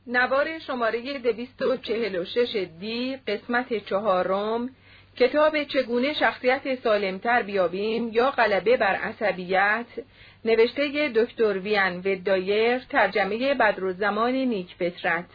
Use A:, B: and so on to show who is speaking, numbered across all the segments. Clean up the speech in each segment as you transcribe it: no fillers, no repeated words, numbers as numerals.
A: نوار شماره 246 دی قسمت 4 کتاب چگونه شخصیت سالمتر بیابیم یا غلبه بر عصبیت، نوشته دکتر ویان ودایر، ترجمه بدرالزمان نیکفطرت.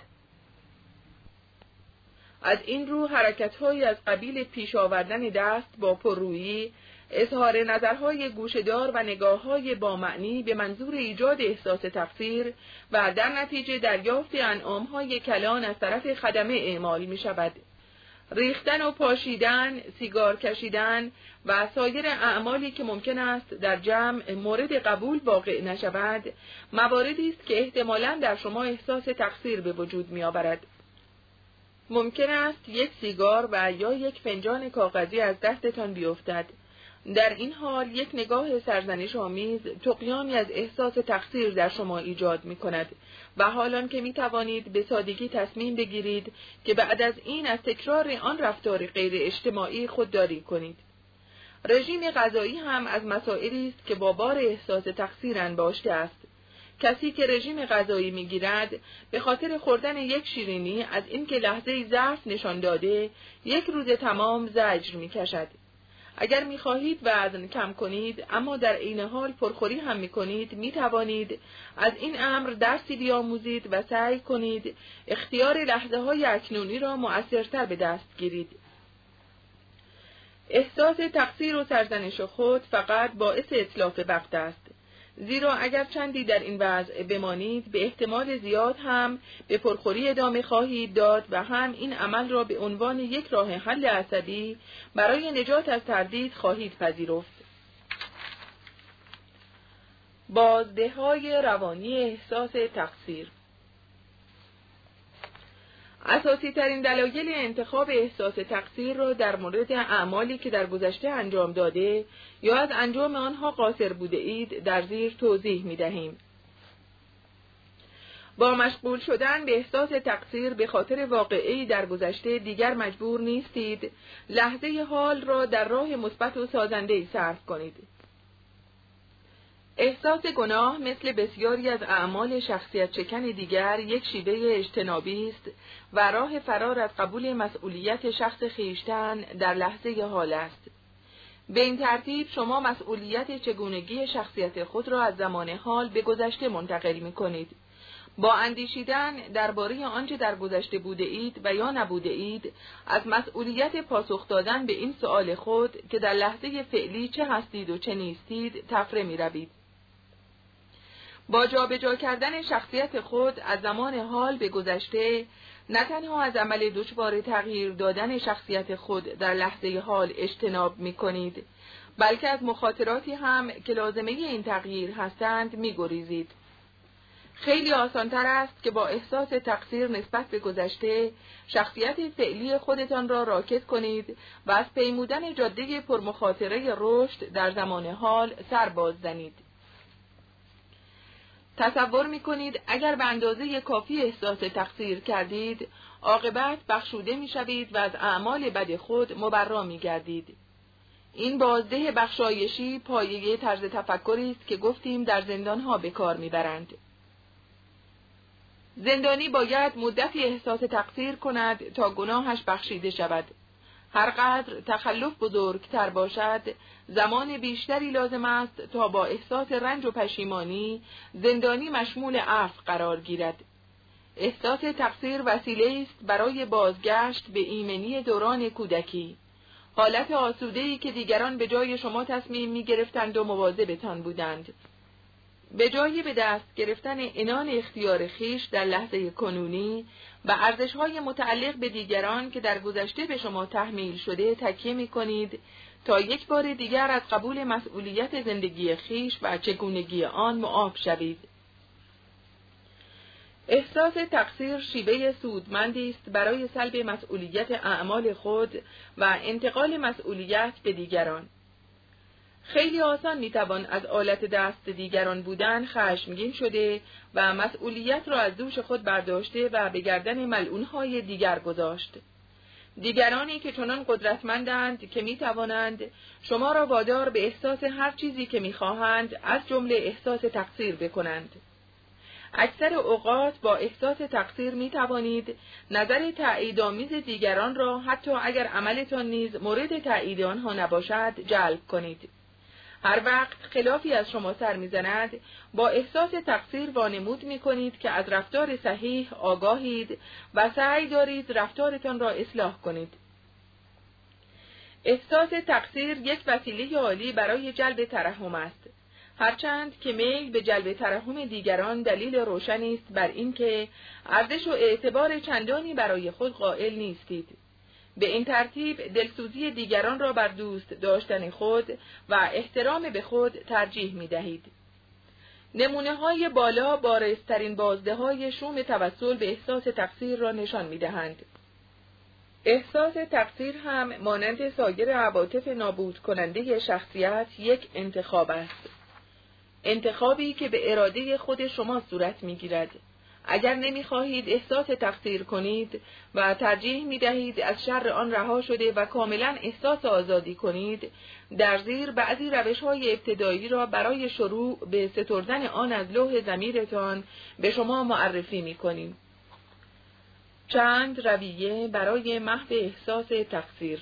A: از این رو حرکت‌هایی از قبیل پیش آوردن دست با پررویی، اظهار نظرهای گوشه‌دار و نگاه‌های با معنی به منظور ایجاد احساس تقصیر و در نتیجه دریافت انعام‌های کلان از طرف خدمه اعمال می‌شود. ریختن و پاشیدن، سیگار کشیدن و سایر اعمالی که ممکن است در جمع مورد قبول واقع نشود، مواردی است که احتمالاً در شما احساس تقصیر به وجود می‌آورد. ممکن است یک سیگار و یا یک فنجان کاغذی از دستتان بیفتد. در این حال یک نگاه سرزنش آمیز طغیانی از احساس تقصیر در شما ایجاد می کند و حالان که می توانید به سادگی تصمیم بگیرید که بعد از این از تکرار آن رفتار غیر اجتماعی خودداری کنید. رژیم غذایی هم از مسائلی است که با بار احساس تقصیر انباشته است. کسی که رژیم غذایی میگیرد به خاطر خوردن یک شیرینی از اینکه لحظه‌ای ضعف نشان داده، یک روز تمام زجر میکشد. اگر میخواهید وزن کم کنید اما در عین حال پرخوری هم میکنید، میتوانید از این امر درسی بیاموزید و سعی کنید اختیار لحظه‌های اکنونی را مؤثرتر به دست گیرید. احساس تقصیر و سرزنش خود فقط باعث اتلاف وقت است، زیرا اگر چندی در این وضع بمانید به احتمال زیاد هم به پرخوری ادامه خواهید داد و هم این عمل را به عنوان یک راه حل عصبی برای نجات از تردید خواهید پذیرفت. بازده‌های روانی احساس تقصیر. اساسی ترین دلایل انتخاب احساس تقصیر را در مورد اعمالی که در گذشته انجام داده یا از انجام آنها قاصر بوده اید در زیر توضیح می دهیم. با مشغول شدن به احساس تقصیر به خاطر واقعه‌ای در گذشته دیگر مجبور نیستید لحظه حال را در راه مثبت و سازنده‌ای صرف کنید. احساس گناه مثل بسیاری از اعمال شخصیت شکن دیگر یک شیوه اجتنابی است و راه فرار از قبول مسئولیت شخص خویشتن در لحظه حال است. به این ترتیب شما مسئولیت چگونگی شخصیت خود را از زمان حال به گذشته منتقل می کنید. با اندیشیدن درباره آنچه در گذشته بوده اید و یا نبوده اید، از مسئولیت پاسخ دادن به این سؤال خود که در لحظه فعلی چه هستید و چه نیستید تفره می روید. با جابجا کردن شخصیت خود از زمان حال به گذشته، نه تنها از عمل دشوار تغییر دادن شخصیت خود در لحظه حال اجتناب می کنید، بلکه از مخاطراتی هم که لازمه این تغییر هستند می گریزید. خیلی آسانتر است که با احساس تقصیر نسبت به گذشته، شخصیت فعلی خودتان را راکد کنید و از پیمودن جاده پرمخاطره رشد در زمان حال سر باز زنید. تصور می‌کنید اگر به اندازه کافی احساس تقصیر کردید، عاقبت بخشوده می‌شوید و از اعمال بد خود مبرا می‌گردید. این بازده بخشایشی پایه طرز تفکری است که گفتیم در زندان‌ها به کار می‌برند. زندانی باید مدتی احساس تقصیر کند تا گناهش بخشیده شود. هرقدر تخلف بزرگتر باشد، زمان بیشتری لازم است تا با احساس رنج و پشیمانی زندانی مشمول عفو قرار گیرد. احساس تقصیر وسیله است برای بازگشت به ایمنی دوران کودکی، حالت آسوده‌ای که دیگران به جای شما تصمیم می‌گرفتند و مواظبتان بودند. به جای به دست گرفتن عنان اختیار خویش در لحظه کنونی و ارزش‌های متعلق به دیگران که در گذشته به شما تحمیل شده تکیه می‌کنید تا یک بار دیگر از قبول مسئولیت زندگی خویش و چگونگی آن معاف شوید. احساس تقصیر شیوه سودمندی است برای سلب مسئولیت اعمال خود و انتقال مسئولیت به دیگران. خیلی آسان میتوان از آلت دست دیگران بودن خشمگین شده و مسئولیت را از دوش خود برداشته و به گردن ملعونهای دیگر گذاشت. دیگرانی که چنان قدرتمندند که میتوانند شما را وادار به احساس هر چیزی که میخواهند از جمله احساس تقصیر بکنند. اکثر اوقات با احساس تقصیر می توانید نظر تأییدآمیز دیگران را حتی اگر عملتان نیز مورد تأیید آنها نباشد جلب کنید. هر وقت خلافی از شما سر می‌زند، با احساس تقصیر وانمود می‌کنید که از رفتار صحیح آگاهید و سعی دارید رفتارتان را اصلاح کنید. احساس تقصیر یک وسیله عالی برای جلب ترحم است. هرچند که میل به جلب ترحم دیگران دلیل روشنی است بر اینکه ارزش و اعتبار چندانی برای خود قائل نیستید. به این ترتیب دلسوزی دیگران را بر دوست داشتن خود و احترام به خود ترجیح می دهید. نمونه های بالا بارزترین بازده های شوم توسل به احساس تقصیر را نشان می دهند. احساس تقصیر هم مانند سایر عواطف نابود کننده شخصیت یک انتخاب است. انتخابی که به اراده خود شما صورت می گیرد. اگر نمی‌خواهید احساس تقصیر کنید و ترجیح می‌دهید از شر آن رها شده و کاملاً احساس آزادی کنید، در زیر بعضی روش‌های ابتدایی را برای شروع به ستردن آن از لوح ضمیرتان به شما معرفی می‌کنیم. چند رویه برای محو احساس تقصیر.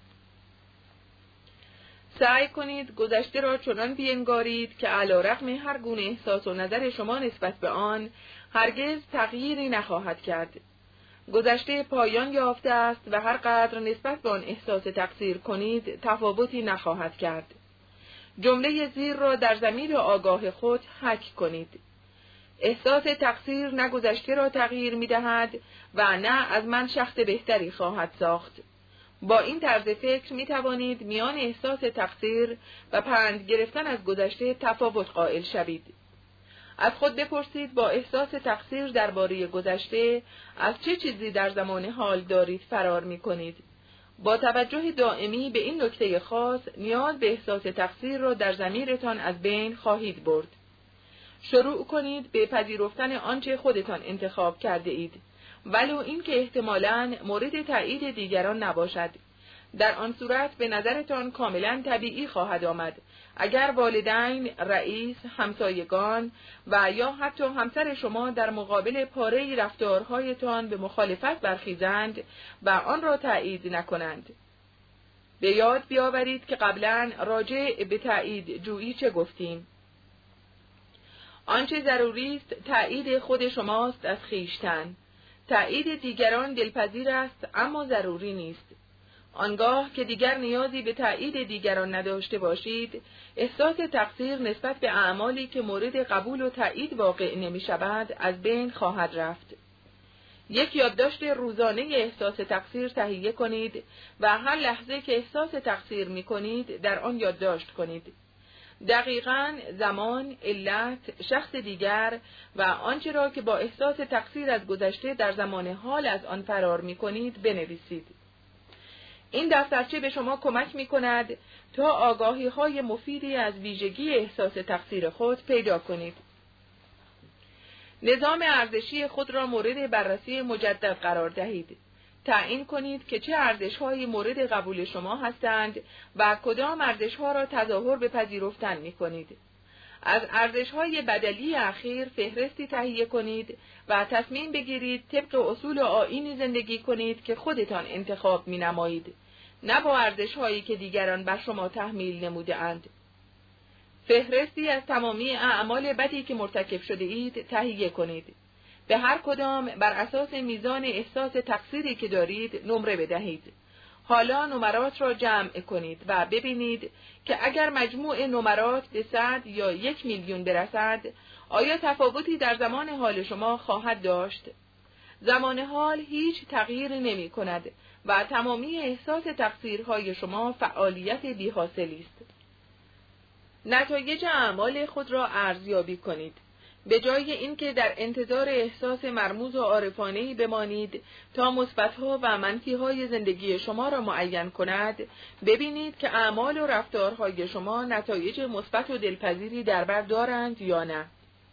A: سعی کنید گذشته را چنان بینگارید که علی‌رغم هر گونه احساس و نظر شما نسبت به آن هرگز تغییری نخواهد کرد. گذشته پایان یافته است و هر قدر نسبت به آن احساس تقصیر کنید تفاوتی نخواهد کرد. جمله زیر را در ضمیر آگاه خود حک کنید. احساس تقصیر نه گذشته را تغییر می‌دهد و نه از من شخص بهتری خواهد ساخت. با این طرز فکر می توانید میان احساس تقصیر و پند گرفتن از گذشته تفاوت قائل شوید. از خود بپرسید با احساس تقصیر درباره گذشته از چه چیزی در زمان حال دارید فرار می کنید. با توجه دائمی به این نکته خاص نیاز به احساس تقصیر را در ضمیرتان از بین خواهید برد. شروع کنید به پذیرفتن آنچه خودتان انتخاب کرده اید. ولو این که احتمالاً مورد تأیید دیگران نباشد. در آن صورت به نظرتان کاملاً طبیعی خواهد آمد اگر والدین، رئیس، همسایگان و یا حتی همسر شما در مقابل پاره‌ای رفتارهایتان به مخالفت برخیزند و آن را تأیید نکنند. به یاد بیاورید که قبلاً راجع به تأیید جویی چه گفتیم. آنچه ضروری است تأیید خود شماست از خویشتن. تأیید دیگران دلپذیر است اما ضروری نیست. آنگاه که دیگر نیازی به تأیید دیگران نداشته باشید، احساس تقصیر نسبت به اعمالی که مورد قبول و تأیید واقع نمی شود از بین خواهد رفت. یک یادداشت روزانه احساس تقصیر تهیه کنید و هر لحظه که احساس تقصیر می کنید در آن یادداشت کنید. دقیقاً زمان، علت، شخص دیگر و آنچه را که با احساس تقصیر از گذشته در زمان حال از آن فرار می کنید بنویسید. این دفترچه به شما کمک می کند تا آگاهی های مفیدی از ویژگی احساس تقصیر خود پیدا کنید. نظام ارزشی خود را مورد بررسی مجدد قرار دهید. تعیین کنید که چه ارزش‌های مورد قبول شما هستند و کدام ارزش‌ها را تظاهر به پذیرفتن می‌کنید. از ارزش‌های بدلی اخیر فهرستی تهیه کنید و تصمیم بگیرید طبق اصول آیینی زندگی کنید که خودتان انتخاب می‌نمایید، نه با ارزش‌هایی که دیگران بر شما تحمیل نموده‌اند. فهرستی از تمامی اعمال بدی که مرتکب شده اید تهیه کنید. به هر کدام بر اساس میزان احساس تقصیری که دارید نمره بدهید. حالا نمرات را جمع کنید و ببینید که اگر مجموع نمرات به 100 یا 1 میلیون برسد، آیا تفاوتی در زمان حال شما خواهد داشت؟ زمان حال هیچ تغییری نمی کند و تمامی احساس تقصیرهای شما فعالیت بی‌حاصلی است. نتایج اعمال خود را ارزیابی کنید. به جای اینکه در انتظار احساس مرموز و عارفانه‌ای بمانید تا مثبت‌ها و منفی‌های زندگی شما را معین کند، ببینید که اعمال و رفتارهای شما نتایج مثبت و دلپذیری در بر دارند یا نه.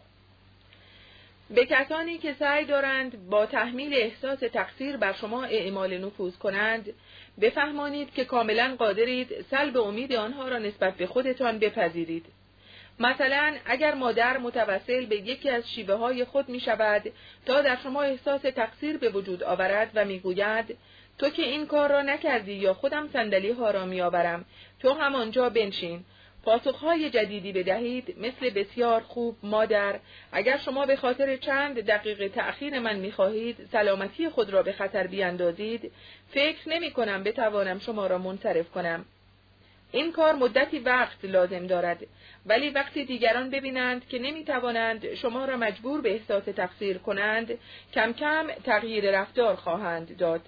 A: به کسانی که سعی دارند با تحمیل احساس تقصیر بر شما اعمال نفوذ کنند، بفهمانید که کاملا قادرید سلب امید آنها را نسبت به خودتان بپذیرید. مثلا اگر مادر متوسل به یکی از شیوه های خود می شود تا در شما احساس تقصیر به وجود آورد و می گوید تو که این کار را نکردی یا خودم صندلی ها را می آورم، تو همانجا بنشین. پاسخهای جدیدی بدهید مثل بسیار خوب مادر، اگر شما به خاطر چند دقیقه تأخیر من می خواهید سلامتی خود را به خطر بیاندازید، فکر نمی کنم بتوانم شما را منصرف کنم. این کار مدتی وقت لازم دارد، ولی وقتی دیگران ببینند که نمی توانند شما را مجبور به احساس تقصیر کنند، کم کم تغییر رفتار خواهند داد.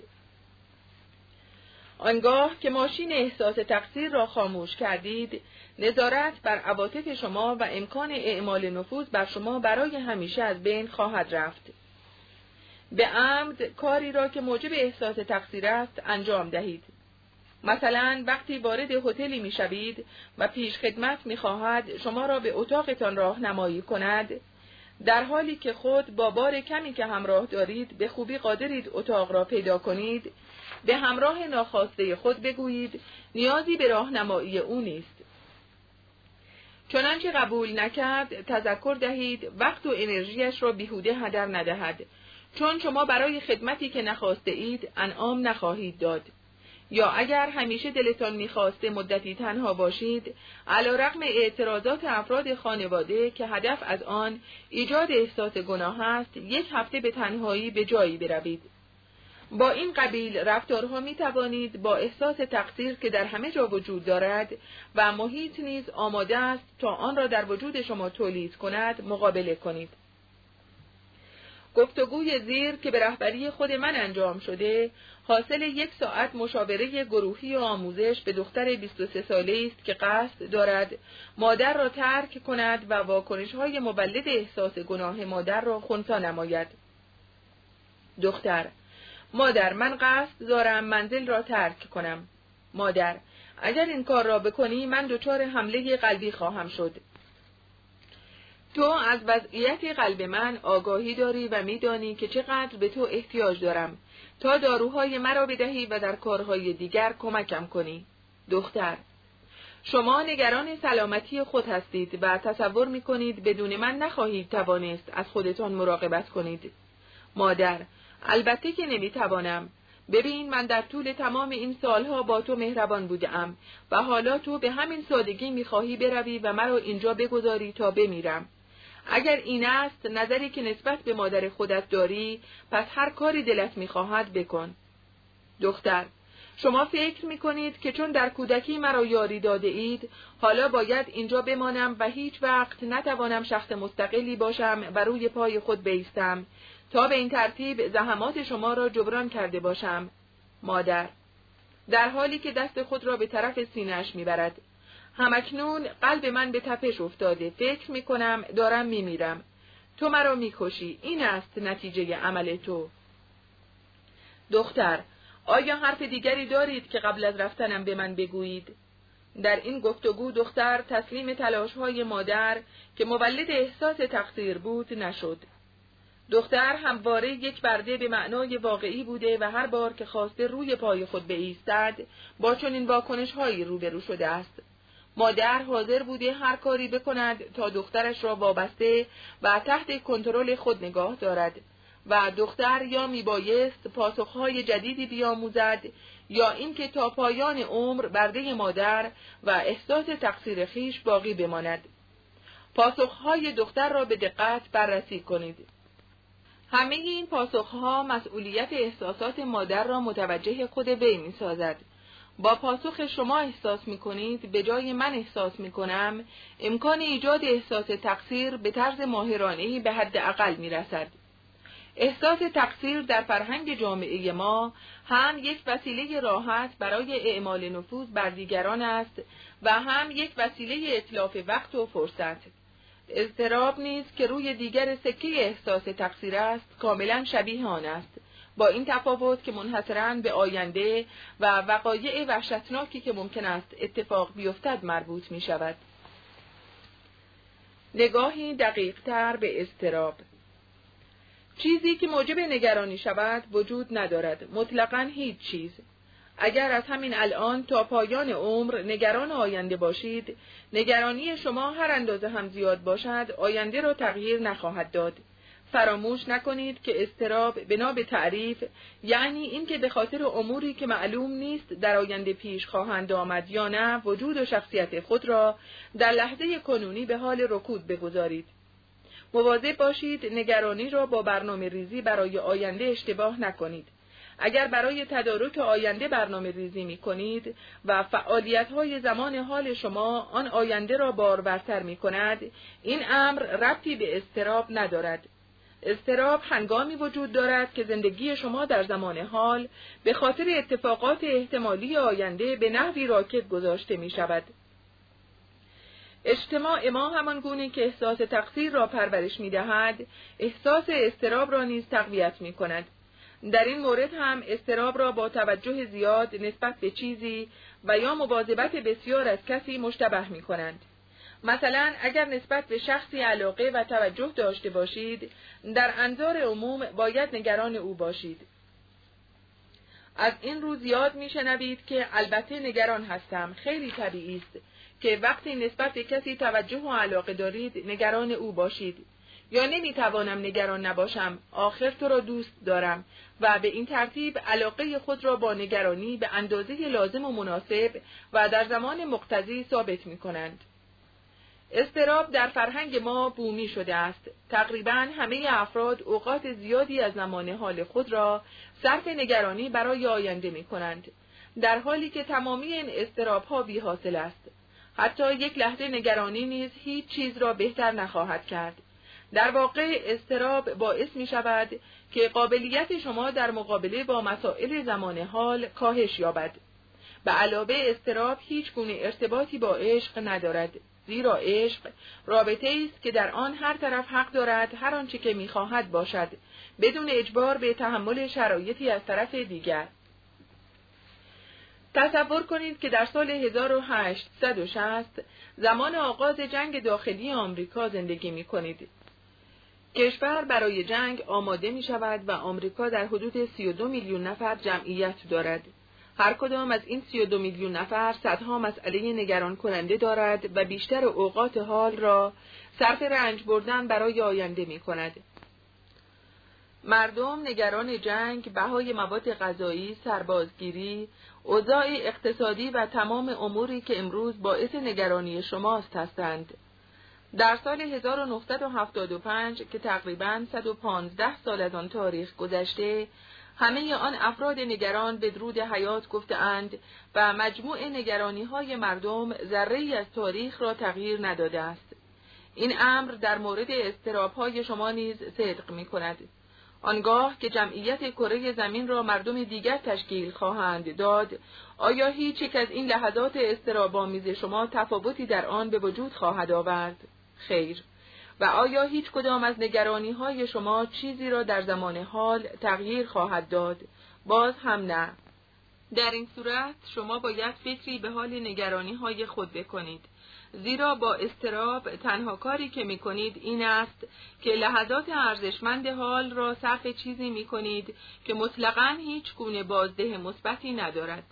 A: آنگاه که ماشین احساس تقصیر را خاموش کردید، نظارت بر عواطف شما و امکان اعمال نفوذ بر شما برای همیشه از بین خواهد رفت. به عمد کاری را که موجب احساس تقصیر است انجام دهید. مثلا وقتی وارد هتلی میشوید و پیش خدمت میخواهد شما را به اتاقتان راهنمایی کند، در حالی که خود با بار کمی که همراه دارید به خوبی قادرید اتاق را پیدا کنید، به همراه ناخواسته خود بگویید نیازی به راهنمایی او نیست. چنانچه قبول نکرد تذکر دهید وقت و انرژیش را بیهوده هدر ندهد، چون شما برای خدمتی که نخواسته اید انعام نخواهید داد. یا اگر همیشه دلتان میخواسته مدتی تنها باشید، علیرغم اعتراضات افراد خانواده که هدف از آن ایجاد احساس گناه است، یک هفته به تنهایی به جایی بروید. با این قبیل رفتارها می توانید با احساس تقصیر که در همه جا وجود دارد و محیط نیز آماده است تا آن را در وجود شما تولید کند مقابله کنید. گفتگوی زیر که به رهبری خود من انجام شده، حاصل 1 ساعت مشاوره گروهی و آموزش به دختر 23 ساله است که قصد دارد مادر را ترک کند و واکنش‌های مولد احساس گناه مادر را خنثی نماید. دختر: مادر، من قصد دارم منزل را ترک کنم. مادر: اگر این کار را بکنی من دچار حمله قلبی خواهم شد. تو از وضعیت قلب من آگاهی داری و میدانی که چقدر به تو احتیاج دارم تا داروهای مرا بدهی و در کارهای دیگر کمکم کنی. دختر: شما نگران سلامتی خود هستید و تصور میکنید بدون من نخواهید توانست از خودتان مراقبت کنید. مادر: البته که نمیتوانم. ببین، من در طول تمام این سالها با تو مهربان بودم و حالا تو به همین سادگی میخواهی بروی و مرا اینجا بگذاری تا بمیرم. اگر این است نظری که نسبت به مادر خودت داری، پس هر کاری دلت میخواهد بکن. دختر: شما فکر میکنید که چون در کودکی مرا یاری داده اید، حالا باید اینجا بمانم و هیچ وقت نتوانم شخص مستقلی باشم و روی پای خود بایستم تا به این ترتیب زحمات شما را جبران کرده باشم. مادر: در حالی که دست خود را به طرف سینه‌اش میبرد. همکنون قلب من به تپش افتاده. فکر میکنم دارم میمیرم. تو مرا میکشی. این است نتیجه عمل تو. دختر: آیا حرف دیگری دارید که قبل از رفتنم به من بگویید؟ در این گفتگو دختر تسلیم تلاش‌های مادر که مولد احساس تقصیر بود نشد. دختر همواره یک برده به معنای واقعی بوده و هر بار که خواسته روی پای خود بایستد با چنین واکنش‌هایی روبرو شده است. مادر حاضر بوده هر کاری بکند تا دخترش را وابسته و تحت کنترل خود نگاه دارد و دختر یا میبایست پاسخهای جدیدی بیاموزد یا اینکه تا پایان عمر برده مادر و احساس تقصیر خویش باقی بماند. پاسخهای دختر را به دقت بررسی کنید. همه این پاسخها مسئولیت احساسات مادر را متوجه خود وی می‌سازد. با پاسخ شما احساس می‌کنید به جای من احساس می‌کنم، امکان ایجاد احساس تقصیر به طرز ماهرانه‌ای به حد اقل می‌رسد. احساس تقصیر در فرهنگ جامعه ما هم یک وسیله راحت برای اعمال نفوذ بر دیگران است و هم یک وسیله اتلاف وقت و فرصت. اضطراب نیز که روی دیگر سکه احساس تقصیر است کاملا شبیه آن است، با این تفاوت که منحصراً به آینده و وقایع وحشتناکی که ممکن است اتفاق بیفتد مربوط می شود. نگاهی دقیق تر به اضطراب. چیزی که موجب نگرانی شود وجود ندارد، مطلقاً هیچ چیز. اگر از همین الان تا پایان عمر نگران آینده باشید، نگرانی شما هر اندازه هم زیاد باشد، آینده را تغییر نخواهد داد. فراموش نکنید که اضطراب بنا به تعریف یعنی این که به خاطر اموری که معلوم نیست در آینده پیش خواهند آمد یا نه، وجود و شخصیت خود را در لحظه کنونی به حال رکود بگذارید. مواظب باشید نگرانی را با برنامه ریزی برای آینده اشتباه نکنید. اگر برای تدارک آینده برنامه ریزی می کنید و فعالیت‌های زمان حال شما آن آینده را بارورتر می کند، این امر ربطی به اضطراب ندارد. اضطراب هنگامی وجود دارد که زندگی شما در زمان حال به خاطر اتفاقات احتمالی آینده به نحوی راکد گذاشته می شود. اجتماع ما همان گونه که احساس تقصیر را پرورش می دهد، احساس اضطراب را نیز تقویت می کند. در این مورد هم اضطراب را با توجه زیاد نسبت به چیزی و یا مواظبت بسیار از کسی مشتبه می کنند. مثلا اگر نسبت به شخصی علاقه و توجه داشته باشید، در انظار عموم باید نگران او باشید. از این رو زیاد میشنوید که البته نگران هستم. خیلی طبیعی است که وقتی نسبت به کسی توجه و علاقه دارید نگران او باشید. یا نمیتوانم نگران نباشم، آخر تو را دوست دارم، و به این ترتیب علاقه خود را با نگرانی به اندازه لازم و مناسب و در زمان مقتضی ثابت می کنند. اضطراب در فرهنگ ما بومی شده است. تقریباً همه افراد اوقات زیادی از زمان حال خود را صرف نگرانی برای آینده می کنند، در حالی که تمامی این اضطراب ها بی حاصل است. حتی یک لحظه نگرانی نیز هیچ چیز را بهتر نخواهد کرد. در واقع اضطراب باعث می شود که قابلیت شما در مقابله با مسائل زمان حال کاهش یابد. به علاوه اضطراب هیچ گونه ارتباطی با عشق ندارد، زیرا عشق رابطه است که در آن هر طرف حق دارد هر آنچه که می‌خواهد باشد، بدون اجبار به تحمل شرایطی از طرف دیگر. تصور کنید که در سال 1860 زمان آغاز جنگ داخلی آمریکا زندگی می‌کنید. کشور برای جنگ آماده می‌شود و آمریکا در حدود 32 میلیون نفر جمعیت دارد. هر کدام از این 32 میلیون نفر صدها مسئله نگران کننده دارد و بیشتر اوقات حال را صرف رنج بردن برای آینده می کند. مردم نگران جنگ، بهای مواد غذایی، سربازگیری، اوضاع اقتصادی و تمام اموری که امروز باعث نگرانی شماست هستند. در سال 1975 که تقریباً 115 سال از آن تاریخ گذشته، همه آن افراد نگران به درود حیات گفته‌اند و مجموع نگرانی‌های مردم ذره‌ای از تاریخ را تغییر نداده است. این امر در مورد اضطراب‌های شما نیز صدق می‌کند. آنگاه که جمعیت کره زمین را مردم دیگر تشکیل خواهند داد، آیا هیچ یک از این لحظات اضطراب‌آمیز شما تفاوتی در آن به وجود خواهد آورد؟ خیر. و آیا هیچ کدام از نگرانی‌های شما چیزی را در زمان حال تغییر خواهد داد؟ باز هم نه. در این صورت شما باید فکری به حال نگرانی‌های خود بکنید، زیرا با اضطراب تنها کاری که می‌کنید این است که لحظات ارزشمند حال را صرف چیزی می‌کنید که مطلقاً هیچ گونه بازده مثبتی ندارد.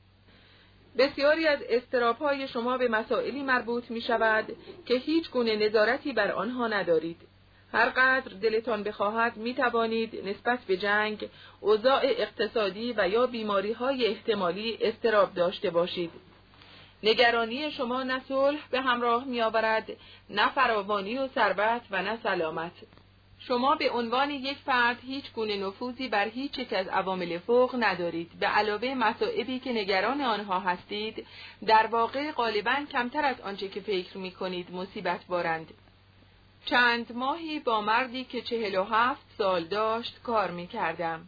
A: بسیاری از اضطراب‌های شما به مسائلی مربوط می‌شود که هیچ گونه نظارتی بر آنها ندارید. هر قدر دلتان بخواهد می‌توانید نسبت به جنگ، اوضاع اقتصادی و یا بیماری‌های احتمالی اضطراب داشته باشید. نگرانی شما نه صلح به همراه می‌آورد، نه فراوانی و ثروت و نه سلامت. شما به عنوان یک فرد هیچ گونه نفوذی بر هیچ یک از عوامل فوق ندارید. به علاوه مصائبی که نگران آنها هستید، در واقع غالباً کمتر از آنچه که فکر می‌کنید مصیبت بارند. چند ماهی با مردی که 47 سال داشت کار می‌کردم.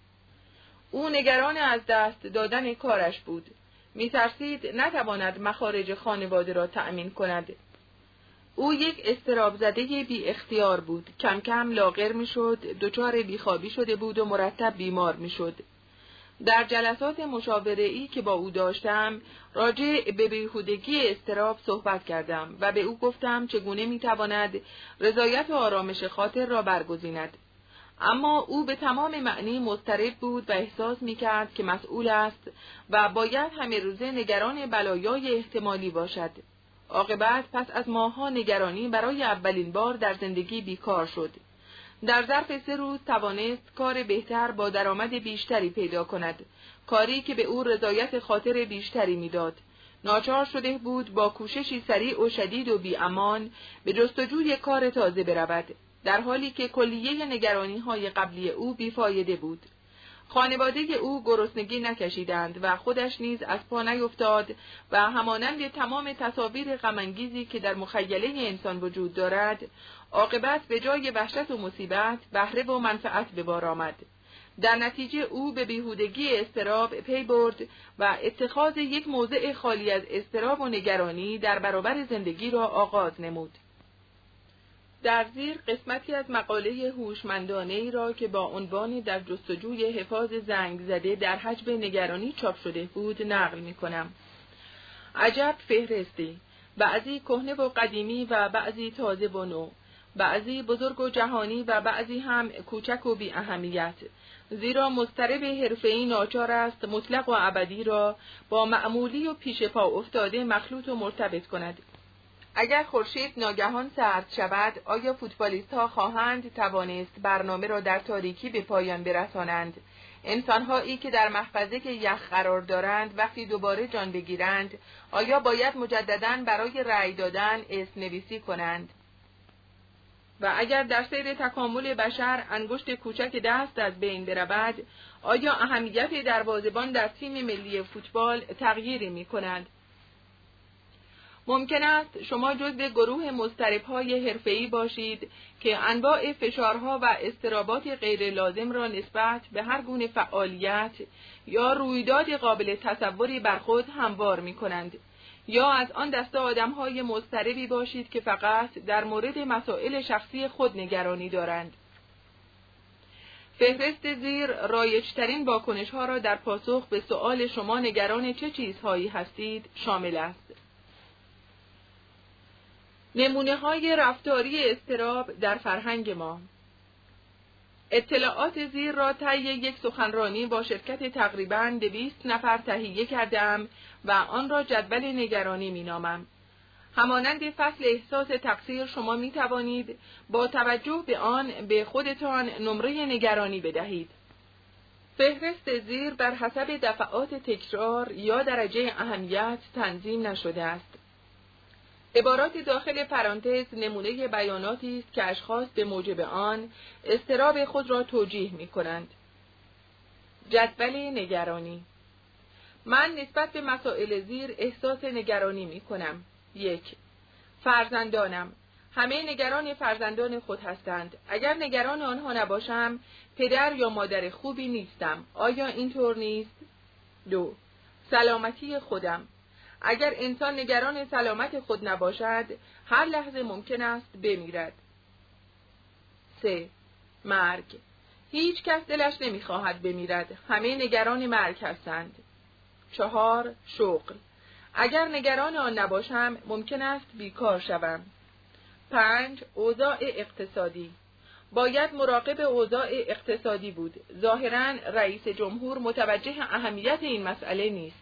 A: او نگران از دست دادن کارش بود. می‌ترسید نتواند مخارج خانواده را تأمین کند. او یک اضطراب زده بی اختیار بود. کم کم لاغر می شد، دچار بیخوابی شده بود و مرتب بیمار می شد. در جلسات مشاوره‌ای که با او داشتم، راجع به بیهودگی اضطراب صحبت کردم و به او گفتم چگونه می تواند رضایت و آرامش خاطر را برگزیند. اما او به تمام معنی مضطرب بود و احساس می‌کرد که مسئول است و باید همه روزه نگران بلایای احتمالی باشد. عاقبت پس از ماه‌ها نگرانی برای اولین بار در زندگی بیکار شد. در ظرف 3 روز توانست کار بهتر با درآمد بیشتری پیدا کند، کاری که به او رضایت خاطر بیشتری می‌داد. ناچار شده بود با کوششی سریع و شدید و بی‌امان به جستجوی کار تازه برود، در حالی که کلیه نگرانی‌های قبلی او بیفایده بود. خانواده او گرسنگی نکشیدند و خودش نیز از پا نیفتاد و همانند تمام تصاویر غم‌انگیزی که در مخیله انسان وجود دارد، عاقبت به جای وحشت و مصیبت بهره و منفعت به بار آمد. در نتیجه او به بیهودگی اضطراب پی برد و اتخاذ یک موضع خالی از اضطراب و نگرانی در برابر زندگی را آغاز نمود. در زیر قسمتی از مقاله هوشمندانه‌ای را که با عنوان در جستجوی حفاظ زنگ زده در حجب نگرانی چاپ شده بود نقل می‌کنم. عجب فهرستی، بعضی کهنه و قدیمی و بعضی تازه و نو، بعضی بزرگ و جهانی و بعضی هم کوچک و بی اهمیت، زیرا مضطرب حرفه‌ای ناچار است مطلق و ابدی را با معمولی و پیش پا افتاده مخلوط و مرتبط کند. اگر خورشید ناگهان سرد شود، آیا فوتبالیست‌ها خواهند توانست برنامه را در تاریکی به پایان برسانند؟ انسان‌هایی که در محفظه یخ قرار دارند وقتی دوباره جان بگیرند، آیا باید مجدداً برای رأی دادن اسم نویسی کنند؟ و اگر در سیر تکامل بشر انگشت کوچک دست از بین برود، آیا اهمیت دروازه‌بان در تیم ملی فوتبال تغییری می‌کند؟ ممکن است شما جزو گروه مضطرب‌های حرفه‌ای باشید که انواع فشارها و اضطرابات غیر لازم را نسبت به هر گونه فعالیت یا رویداد قابل تصوری بر خود هموار می‌کنند، یا از آن دسته آدم‌های مضطربی باشید که فقط در مورد مسائل شخصی خود نگرانی دارند. فهرست زیر رایج‌ترین واکنش‌ها را در پاسخ به سؤال شما نگران چه چیزهایی هستید شامل است. نمونه‌های رفتاری اضطراب در فرهنگ ما. اطلاعات زیر را طی یک سخنرانی با شرکت تقریباً 200 نفر تهیه کردم و آن را جدول نگرانی می‌نامم. همانند فصل احساس تقصیر شما می‌توانید با توجه به آن به خودتان نمره نگرانی بدهید. فهرست زیر بر حسب دفعات تکرار یا درجه اهمیت تنظیم نشده است. عبارات داخل پرانتز نمونه بیاناتی است که اشخاص به موجب آن اضطراب خود را توجیه می‌کنند. جدول نگرانی. من نسبت به مسائل زیر احساس نگرانی می‌کنم. 1. فرزندانم. همه نگران فرزندان خود هستند. اگر نگران آنها نباشم، پدر یا مادر خوبی نیستم. آیا اینطور نیست؟ 2. سلامتی خودم. اگر انسان نگران سلامت خود نباشد، هر لحظه ممکن است بمیرد. 3. مرگ. هیچ کس دلش نمی‌خواهد بمیرد. همه نگران مرگ هستند. 4. شغل. اگر نگران آن نباشم، ممکن است بیکار شوم. 5. اوضاع اقتصادی. باید مراقب اوضاع اقتصادی بود. ظاهراً رئیس جمهور متوجه اهمیت این مسئله نیست.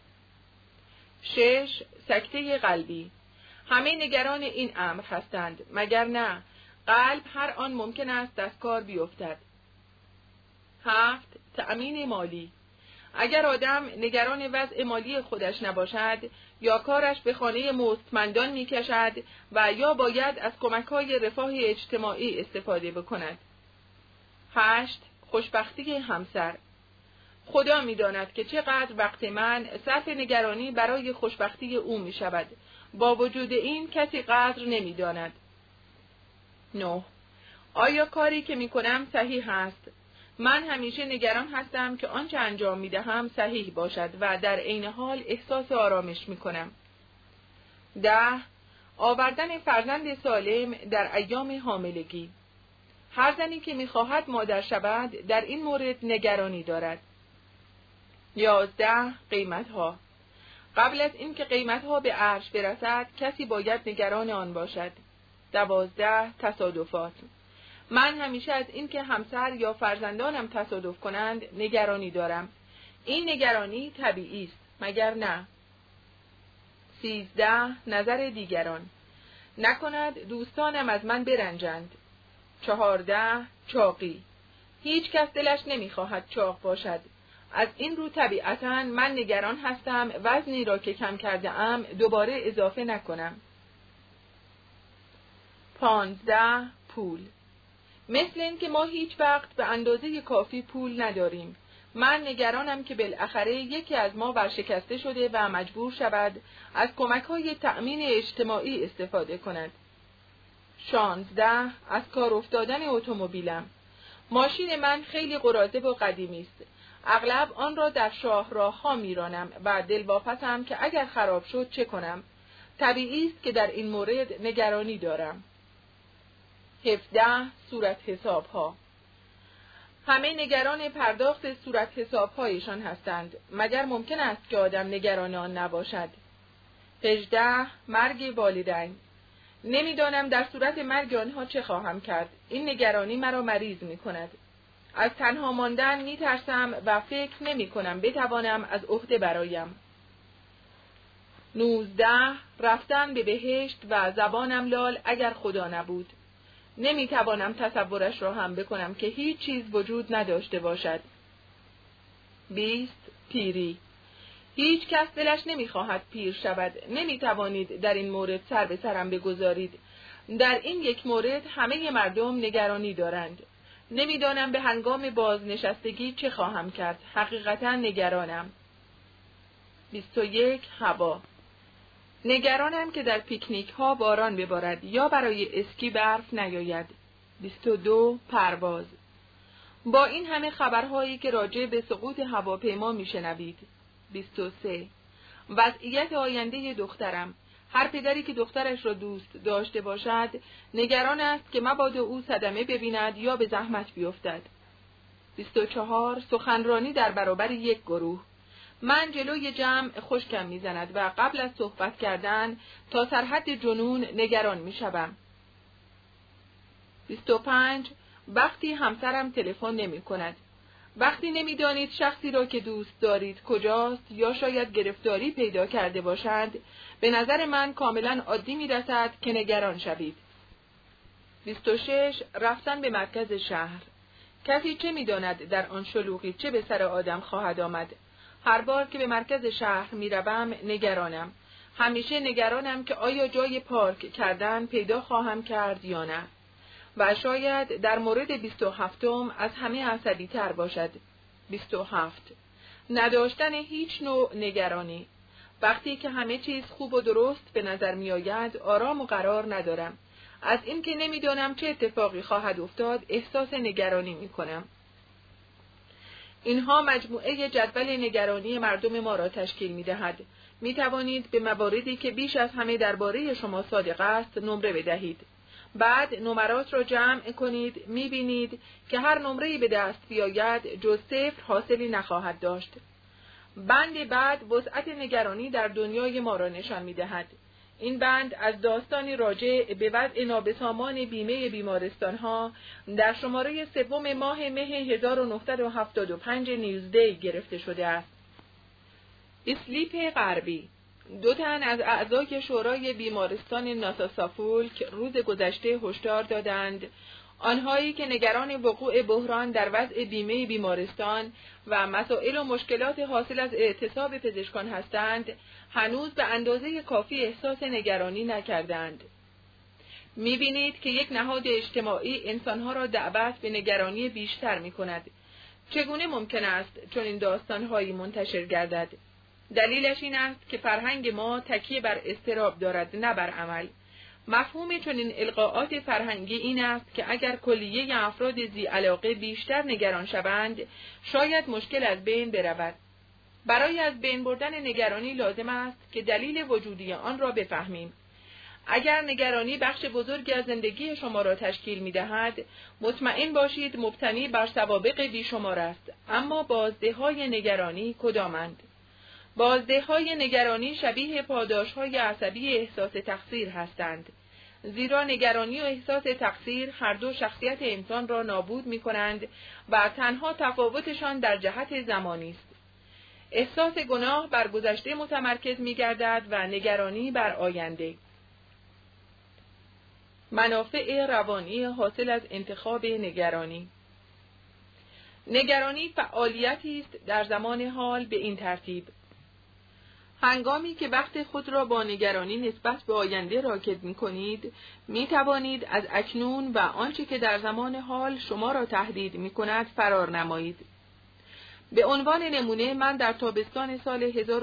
A: 6. سکته قلبی. همه نگران این امر هستند، مگر نه؟ قلب هر آن ممکن است از کار بیفتد. 7. تأمین مالی. اگر آدم نگران وضع مالی خودش نباشد، یا کارش به خانه مستمندان می‌کشد و یا باید از کمک‌های رفاه اجتماعی استفاده بکند. 8. خوشبختی همسر. خدا می‌داند که چقدر وقت من صرف نگرانی برای خوشبختی او می‌شود. با وجود این کسی قدر نمی‌داند. 9. آیا کاری که می‌کنم صحیح است؟ من همیشه نگران هستم که آنچه انجام می‌دهم صحیح باشد و در عین حال احساس آرامش می‌کنم. 10. آوردن فرزند سالم در ایام حاملگی. هر زنی که می‌خواهد مادر شود در این مورد نگرانی دارد. 11. قیمت‌ها. قبل از اینکه قیمت‌ها به عرش برسد، کسی باید نگران آن باشد. 12. تصادفات. من همیشه از اینکه همسر یا فرزندانم تصادف کنند نگرانی دارم. این نگرانی طبیعی است، مگر نه؟ 13. نظر دیگران. نکند دوستانم از من برنجند. 14. چاقی. هیچ کس دلش نمیخواهد چاق باشد. از این رو طبیعتاً من نگران هستم وزنی را که کم کرده ام دوباره اضافه نکنم. 15. پول. مثل این که ما هیچ وقت به اندازه کافی پول نداریم. من نگرانم که بالاخره یکی از ما ورشکسته شده و مجبور شود از کمک‌های تأمین اجتماعی استفاده کند. 16. از کار افتادن اتومبیلم. ماشین من خیلی قراضه و قدیمی است. اغلب آن را در شاهراه‌ها میرانم و دلواپسم که اگر خراب شد چه کنم. طبیعی است که در این مورد نگرانی دارم. 17. صورت حساب‌ها. همه نگران پرداخت صورت حساب‌هایشان هستند، مگر ممکن است که آدم نگران آن نباشد. 18. مرگ والدین. نمیدانم در صورت مرگ آنها چه خواهم کرد. این نگرانی مرا مریض می‌کند. از تنها ماندن می‌ترسم و فکر نمی‌کنم بتوانم از عهده برایم. 19. رفتن به بهشت و زبانم لال اگر خدا نبود. نمی‌توانم تصورش را هم بکنم که هیچ چیز وجود نداشته باشد. 20. پیری. هیچ کس دلش نمی‌خواهد پیر شود. نمی‌توانید در این مورد سر به سرم بگذارید. در این یک مورد همه مردم نگرانی دارند. نمی‌دانم به هنگام بازنشستگی چه خواهم کرد. حقیقتاً نگرانم. 21. هوا. نگرانم که در پیکنیک ها باران ببارد یا برای اسکی برف نیاید. 22. پرواز. با این همه خبرهایی که راجع به سقوط هواپیما میشنوید. 23. وضعیت آینده دخترم. هر پدری که دخترش را دوست داشته باشد نگران است که مبادا او صدمه ببیند یا به زحمت بیفتد. 24. سخنرانی در برابر یک گروه. من جلوی جمع خشکم میزند و قبل از صحبت کردن تا سرحد جنون نگران میشوم. 25. وقتی همسرم تلفن نمی کند. وقتی نمیدانید شخصی را که دوست دارید کجاست یا شاید گرفتاری پیدا کرده باشند، به نظر من کاملا عادی میرسد که نگران شوید. 26. رفتن به مرکز شهر. کسی چه میداند در آن شلوغی چه به سر آدم خواهد آمد. هر بار که به مرکز شهر میروم نگرانم. همیشه نگرانم که آیا جای پارک کردن پیدا خواهم کرد یا نه. و شاید در مورد 27 از همه عصبی تر باشد. 27. نداشتن هیچ نوع نگرانی. وقتی که همه چیز خوب و درست به نظر می آید آرام و قرار ندارم. از اینکه نمیدانم چه اتفاقی خواهد افتاد احساس نگرانی می کنم. اینها مجموعه جدول نگرانی مردم ما را تشکیل می دهد. می توانید به مواردی که بیش از همه درباره شما صادق است نمره بدهید. بعد نمرات را جمع کنید. می بینید که هر نمره‌ای به دست بیاید جز 0 حاصلی نخواهد داشت. بند بعد وسعت نگرانی در دنیای ما را نشان می دهد. این بند از داستانی راجع به وضع نابسامان بیمه بیمارستان‌ها در شماره 3 ماه مه 1975 نیوزدی گرفته شده است. اسلیپ غربی. 2 تن از اعضای شورای بیمارستان ناساسافولک روز گذشته هشدار دادند آنهایی که نگران وقوع بحران در وضع بیمه بیمارستان و مسائل و مشکلات حاصل از اعتصاب پزشکان هستند هنوز به اندازه کافی احساس نگرانی نکردند. می‌بینید که یک نهاد اجتماعی انسانها را دعوت به نگرانی بیشتر می‌کند. چگونه ممکن است چون این داستان‌هایی منتشر گردد؟ دلیلش این است که فرهنگ ما تکیه بر اضطراب دارد نه بر عمل. مفهوم چنین القاءات فرهنگی این است که اگر کلیه افراد ذی علاقه بیشتر نگران شوند شاید مشکل از بین برود. برای از بین بردن نگرانی لازم است که دلیل وجودی آن را بفهمیم. اگر نگرانی بخش بزرگی از زندگی شما را تشکیل می‌دهد، مطمئن باشید مبتنی بر سوابق بیشمار است. اما بازده‌های نگرانی کدامند؟ بازده‌های نگرانی شبیه پاداش‌های عصبی احساس تقصیر هستند. زیرا نگرانی و احساس تقصیر هر دو شخصیت انسان را نابود می‌کنند و تنها تفاوتشان در جهت زمانی است. احساس گناه بر گذشته متمرکز می‌گردد و نگرانی بر آینده. منافع روانی حاصل از انتخاب نگرانی. نگرانی فعالیتی است در زمان حال به این ترتیب: هنگامی که وقت خود را با نگرانی نسبت به آینده راکد می‌کنید، می‌توانید از اکنون و آنچه که در زمان حال شما را تهدید می‌کند فرار نمایید. به عنوان نمونه، من در تابستان سال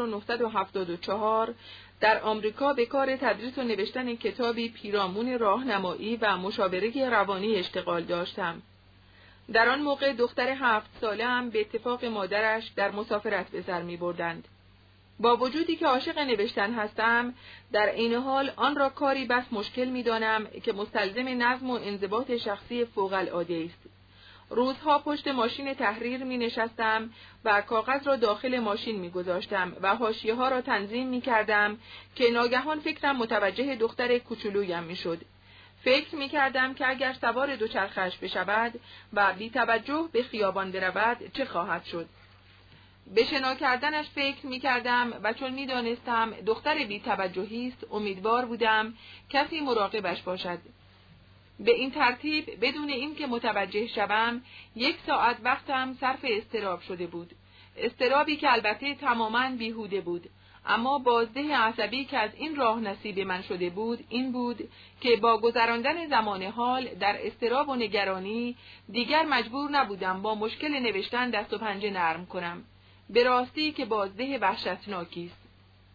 A: 1974 در آمریکا به کار تدریس و نوشتن کتابی پیرامون راهنمایی و مشاوره روانی اشتغال داشتم. در آن موقع دختر 7 ساله‌ام به اتفاق مادرش در مسافرت به سر می‌بردند. با وجودی که عاشق نوشتن هستم، در عین حال آن را کاری بس مشکل می‌دانم که مستلزم نظم و انضباط شخصی فوق‌العاده است. روزها پشت ماشین تحریر می‌نشستم و کاغذ را داخل ماشین می‌گذاشتم و حاشیه‌ها را تنظیم می‌کردم که ناگهان فکرم متوجه دختر کوچولویم می‌شد. فکر می‌کردم که اگر سوار دوچرخه‌اش بشود و بی توجه به خیابان برود چه خواهد شد. به شنا کردنش فکر می‌کردم و چون می‌دانستم دختر بی توجهی است، امیدوار بودم کسی مراقبش باشد. به این ترتیب بدون اینکه متوجه شوم 1 ساعت وقتم صرف اضطراب شده بود. اضطرابی که البته تماماً بیهوده بود، اما بازده عصبی که از این راه نصیب من شده بود این بود که با گذراندن زمان حال در اضطراب و نگرانی دیگر مجبور نبودم با مشکل نوشتن دست و پنجه نرم کنم. به راستی که بازده وحشتناکی است.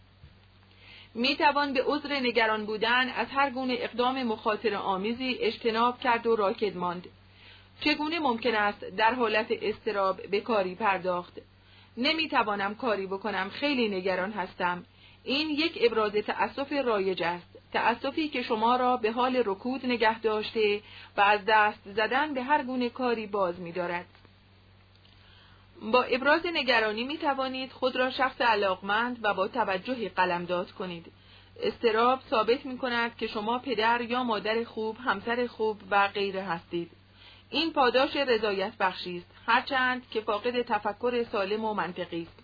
A: میتوان به عذر نگران بودن از هر گونه اقدام مخاطره آمیزی اجتناب کرد و راکد ماند. چگونه ممکن است در حالت اضطراب به کاری پرداخت؟ نمیتوانم کاری بکنم، خیلی نگران هستم. این یک ابراز تأسف رایج است، تأسفی که شما را به حال رکود نگه داشته و از دست زدن به هر گونه کاری باز می‌دارد. با ابراز نگرانی می توانید خود را شخص علاقمند و با توجهی قلمداد کنید. اضطراب ثابت می کند که شما پدر یا مادر خوب، همسر خوب و غیره هستید. این پاداش رضایت بخشی است، هرچند که فاقد تفکر سالم و منطقی است.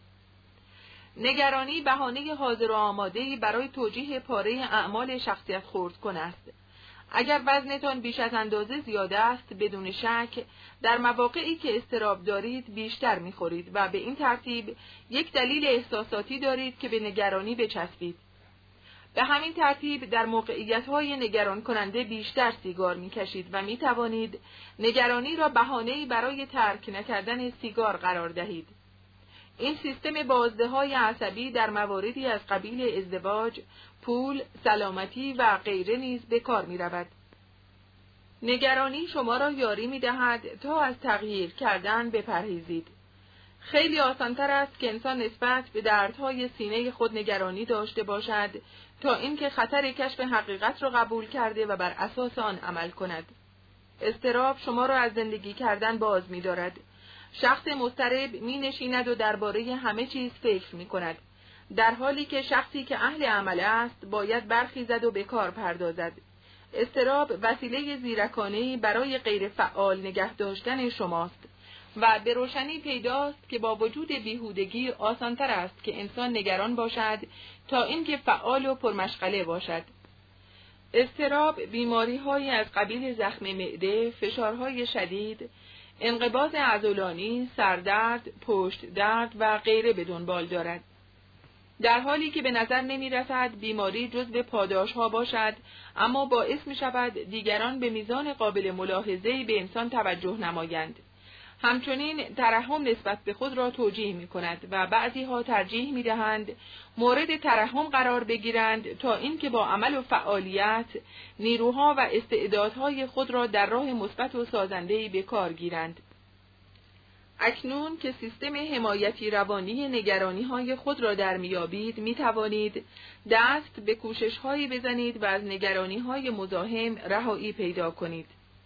A: نگرانی بهانه حاضر و آماده‌ای برای توجیه پاره اعمال شخصیت خرد کن است. اگر وزنتان بیش از اندازه زیاده است، بدون شک در مواقعی که اضطراب دارید بیشتر می‌خورید و به این ترتیب یک دلیل احساساتی دارید که به نگرانی بچسبید. به همین ترتیب در موقعیت‌های نگران کننده بیشتر سیگار می‌کشید و می‌توانید نگرانی را بهانه‌ای برای ترک نکردن سیگار قرار دهید. این سیستم بازده‌های عصبی در مواردی از قبیل ازدواج، پول، سلامتی و غیره نیز به کار می‌رود. نگرانی شما را یاری می‌دهد تا از تغییر کردن بپرهیزید. خیلی آسان‌تر است که انسان نسبت به دردهای سینه خود نگرانی داشته باشد تا اینکه خطر کشف حقیقت را قبول کرده و بر اساس آن عمل کند. اضطراب شما را از زندگی کردن باز می‌دارد. شخص مضطرب می‌نشیند و درباره همه چیز فکر می‌کند، در حالی که شخصی که اهل عمل است باید برخیزد و به کار پردازد. اضطراب وسیله زیرکانه‌ای برای غیر فعال نگه داشتن شماست و به روشنی پیداست که با وجود بیهودگی آسان‌تر است که انسان نگران باشد تا اینکه فعال و پرمشغله باشد. اضطراب بیماری‌هایی از قبیل زخم معده، فشارهای شدید، انقباض عضلانی، سردرد، پشت درد و غیره به دنبال دارد. در حالی که به نظر نمی رسد بیماری جزو پاداشها باشد، اما باعث می شود دیگران به میزان قابل ملاحظه‌ای به انسان توجه نمایند. همچنین ترحم نسبت به خود را توجیه می کند و بعضی ها ترجیح می دهند مورد ترحم قرار بگیرند تا اینکه با عمل و فعالیت نیروها و استعدادهای خود را در راه مثبت و سازنده‌ای به کار گیرند. اکنون که سیستم حمایتی روانی نگرانی‌های خود را در میابید، می توانید دست به کوشش‌هایی بزنید و از نگرانی‌های مزاحم رهایی پیدا کنید.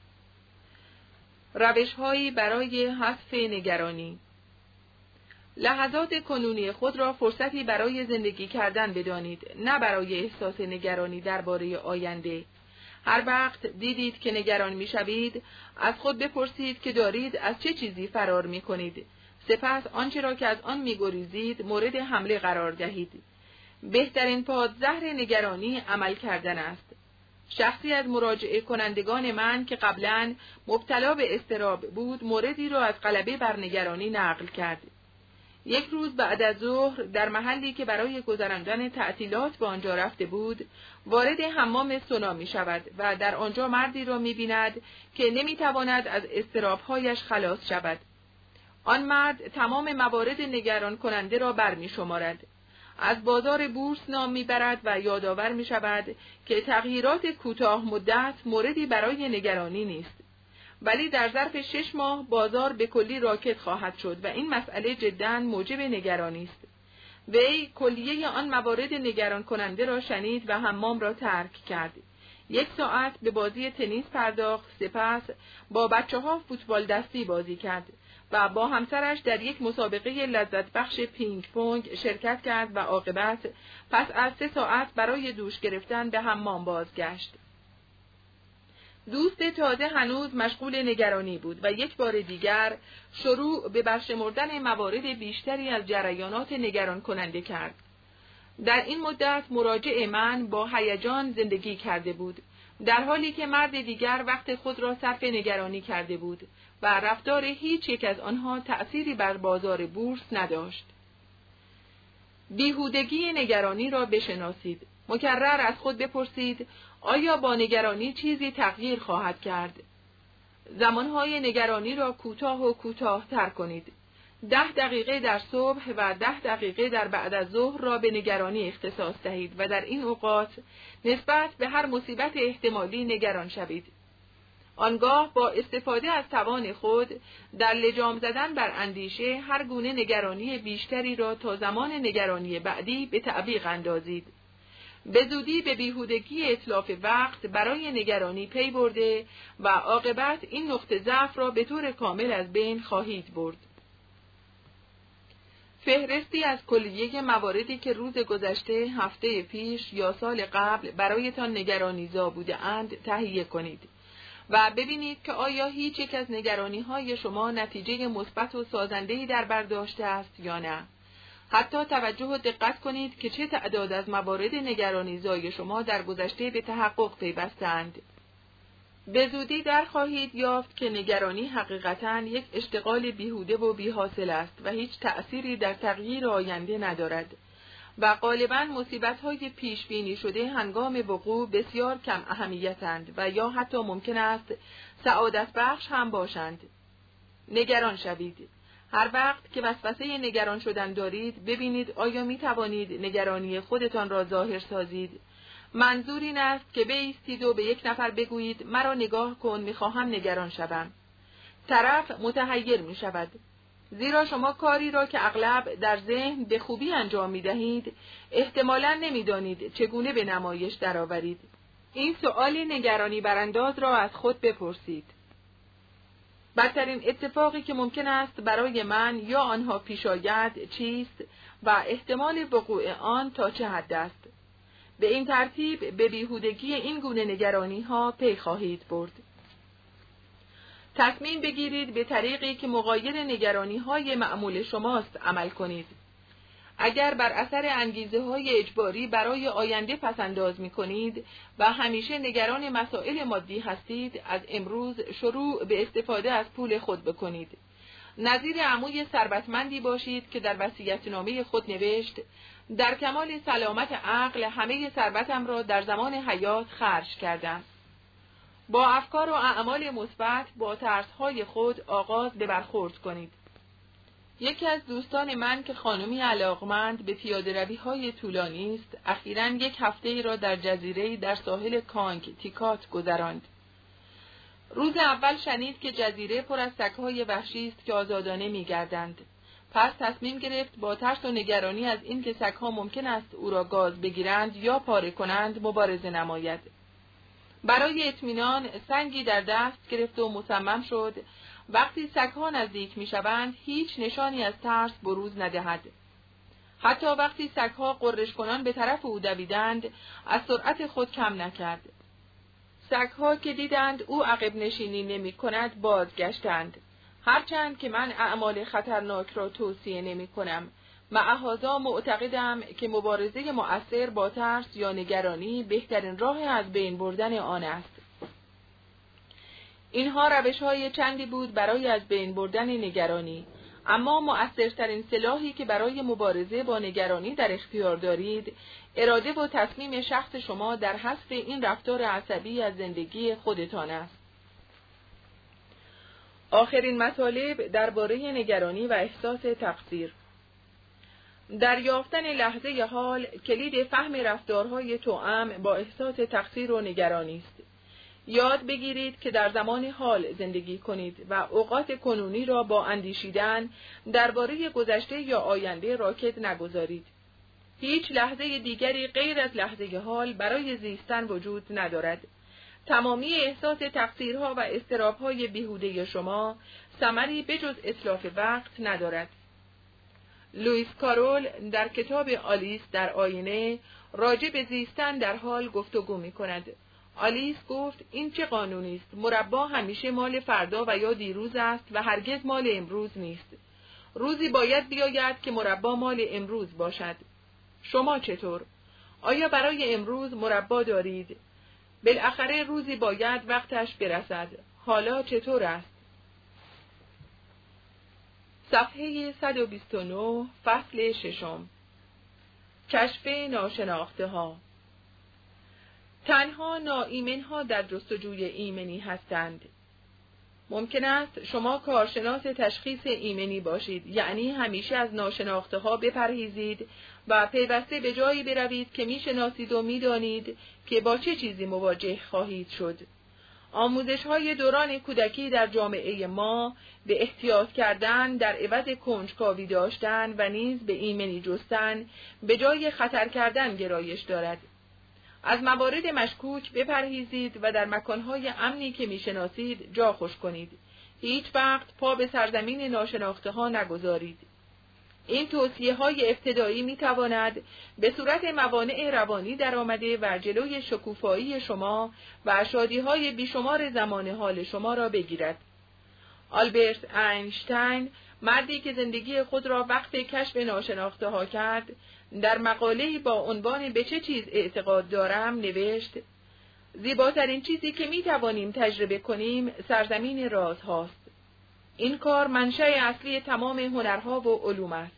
A: روش‌هایی برای حذف نگرانی. لحظات کنونی خود را فرصتی برای زندگی کردن بدانید، نه برای احساس نگرانی درباره آینده. هر وقت دیدید که نگران می‌شوید، از خود بپرسید که دارید از چه چیزی فرار می‌کنید. سپس آنچه را که از آن می‌گریزید مورد حمله قرار دهید. بهترین پادزهر نگرانی عمل کردن است. شخصی از مراجعه کنندگان من که قبلاً مبتلا به اضطراب بود، موردی را از غلبه بر نگرانی نقل کرد. یک روز بعد از ظهر در محلی که برای گذراندن تعطیلات به آنجا رفته بود، وارد حمام سونا می شود و در آنجا مردی را می بیند که نمی تواند از اضطراب‌هایش خلاص شود. آن مرد تمام موارد نگران کننده را برمی شمارد. از بازار بورس نام می برد و یادآور می شود که تغییرات کوتاه مدت موردی برای نگرانی نیست. ولی در ظرف 6 ماه بازار به کلی راکت خواهد شد و این مسئله جداً موجب نگرانی است. وی کلیه آن موارد نگران کننده را شنید و حمام را ترک کرد. 1 ساعت به بازی تنیس پرداخت، سپس با بچه‌ها فوتبال دستی بازی کرد و با همسرش در یک مسابقه لذت بخش پینگ پونگ شرکت کرد و عاقبت پس از 3 ساعت برای دوش گرفتن به حمام بازگشت. دوست تازه هنوز مشغول نگرانی بود و یک بار دیگر شروع به برشمردن موارد بیشتری از جریانات نگران کننده کرد. در این مدت مراجع من با هیجان زندگی کرده بود، در حالی که مرد دیگر وقت خود را صرف نگرانی کرده بود و رفتار هیچ یک از آنها تأثیری بر بازار بورس نداشت. بیهودگی نگرانی را بشناسید. مکرر از خود بپرسید آیا با نگرانی چیزی تغییر خواهد کرد؟ زمانهای نگرانی را کوتاه و کوتاه‌تر کنید. 10 دقیقه در صبح و 10 دقیقه در بعد از ظهر را به نگرانی اختصاص دهید و در این اوقات نسبت به هر مصیبت احتمالی نگران شوید. آنگاه با استفاده از توان خود در لجام زدن بر اندیشه هر گونه نگرانی بیشتری را تا زمان نگرانی بعدی به تعویق اندازید. به زودی به بیهودگی اتلاف وقت برای نگرانی پی برده و عاقبت این نقطه ضعف را به طور کامل از بین خواهید برد. فهرستی از کلیه مواردی که روز گذشته، هفته پیش یا سال قبل برایتان نگرانی‌زا بوده اند تهیه کنید و ببینید که آیا هیچ یک از نگرانی‌های شما نتیجه مثبت و سازنده‌ای در بر داشته است یا نه. حتی توجه و دقت کنید که چه تعداد از موارد نگرانی‌زای شما در گذشته به تحقق پیوستند. به زودی در خواهید یافت که نگرانی حقیقتاً یک اشتغال بیهوده و بی‌حاصل است و هیچ تأثیری در تغییر آینده ندارد و غالباً مصیبت‌های پیش بینی شده هنگام وقوع بسیار کم اهمیتند و یا حتی ممکن است سعادت بخش هم باشند. نگران شوید. هر وقت که وسوسه نگران شدن دارید، ببینید آیا می توانید نگرانی خودتان را ظاهر سازید. منظور این است که بایستید و به یک نفر بگویید مرا نگاه کن، می‌خواهم نگران شوم. طرف متحیر می شود. زیرا شما کاری را که اغلب در ذهن به خوبی انجام می دهید، احتمالاً نمی دانید چگونه به نمایش درآورید. این سؤالی نگرانی برانداز را از خود بپرسید. بدترین اتفاقی که ممکن است برای من یا آنها پیش آید چیست و احتمال وقوع آن تا چه حد است؟ به این ترتیب به بیهودگی این گونه نگرانی ها پی خواهید برد. تصمیم بگیرید به طریقی که مغایر نگرانی های معمول شماست عمل کنید. اگر بر اثر انگیزه های اجباری برای آینده پسنداز می کنید و همیشه نگران مسائل مادی هستید، از امروز شروع به استفاده از پول خود بکنید. نظیر عموی ثروتمندی باشید که در وصیت‌نامه خود نوشت: در کمال سلامت عقل همه ثروتم را در زمان حیات خرج کردم. با افکار و اعمال مثبت با ترس‌های خود آغاز به برخورد کنید. یکی از دوستان من که خانمی علاقمند به پیاده‌روی‌های طولانی است، اخیراً 1 هفته را در جزیره‌ای در ساحل کانگ تیکات گذراند. روز اول شنید که جزیره پر از سگ‌های وحشی است که آزادانه می‌گردند. پس تصمیم گرفت با ترس و نگرانی از این که سگ‌ها ممکن است او را گاز بگیرند یا پاره کنند مبارزه نماید. برای اطمینان سنگی در دست گرفت و مصمم شد وقتی سگ‌ها نزدیک می‌شوند هیچ نشانی از ترس بروز ندهد. حتی وقتی سگ‌ها غرش کنان به طرف او دویدند از سرعت خود کم نکرد. سگ‌ها که دیدند او عقب نشینی نمی کند بازگشتند. هرچند که من اعمال خطرناک را توصیه نمی کنم، مع هذا معتقدم که مبارزه مؤثر با ترس یا نگرانی بهترین راه از بین بردن آن است. اینها روش‌های چندی بود برای از بین بردن نگرانی، اما مؤثرترین سلاحی که برای مبارزه با نگرانی در اختیار دارید، اراده و تصمیم شخص شما در حذف این رفتار عصبی از زندگی خودتان است. آخرین مطالب درباره نگرانی و احساس تقصیر. دریافتن لحظه حال کلید فهم رفتارهای توأم با احساس تقصیر و نگرانی است. یاد بگیرید که در زمان حال زندگی کنید و اوقات کنونی را با اندیشیدن درباره گذشته یا آینده راکد نگذارید. هیچ لحظه دیگری غیر از لحظه حال برای زیستن وجود ندارد. تمامی احساس تقصیرها و اضطرابهای بیهوده شما ثمری بجز اتلاف وقت ندارد. لوئیس کارول در کتاب آلیس در آینه راجع به زیستن در حال گفتگو می کند. آلیس گفت این چه قانونی است؟ مربا همیشه مال فردا و یا دیروز است و هرگز مال امروز نیست. روزی باید بیاید که مربا مال امروز باشد. شما چطور؟ آیا برای امروز مربا دارید؟ بالاخره روزی باید وقتش برسد. حالا چطور است؟ صفحه 129 فصل 6. کشف ناشناخته ها. تنها ناایمن‌ها در جستجوی ایمنی هستند. ممکن است شما کارشناس تشخیص ایمنی باشید، یعنی همیشه از ناشناخته ها بپرهیزید و پیوسته به جایی بروید که میشناسید و میدانید که با چه چیزی مواجه خواهید شد. آموزش‌های دوران کودکی در جامعه ما به احتیاط کردن در عوض کنجکاوی داشتن و نیز به ایمنی جستن به جای خطر کردن گرایش دارد. از موارد مشکوک بپرهیزید و در مکانهای امنی که میشناسید جا خوش کنید. هیچ وقت پا به سرزمین ناشناخته ها نگذارید. این توصیه های ابتدایی می تواند به صورت موانع روانی درآمده و جلوی شکوفایی شما و شادی های بیشمار زمان حال شما را بگیرد. آلبرت اینشتین، مردی که زندگی خود را وقت کشف ناشناخته ها کرد، در مقاله‌ای با عنوان به چه چیز اعتقاد دارم نوشت: زیباترین چیزی که می توانیم تجربه کنیم سرزمین رازهاست. این کار منشأ اصلی تمام هنرها و علوم است.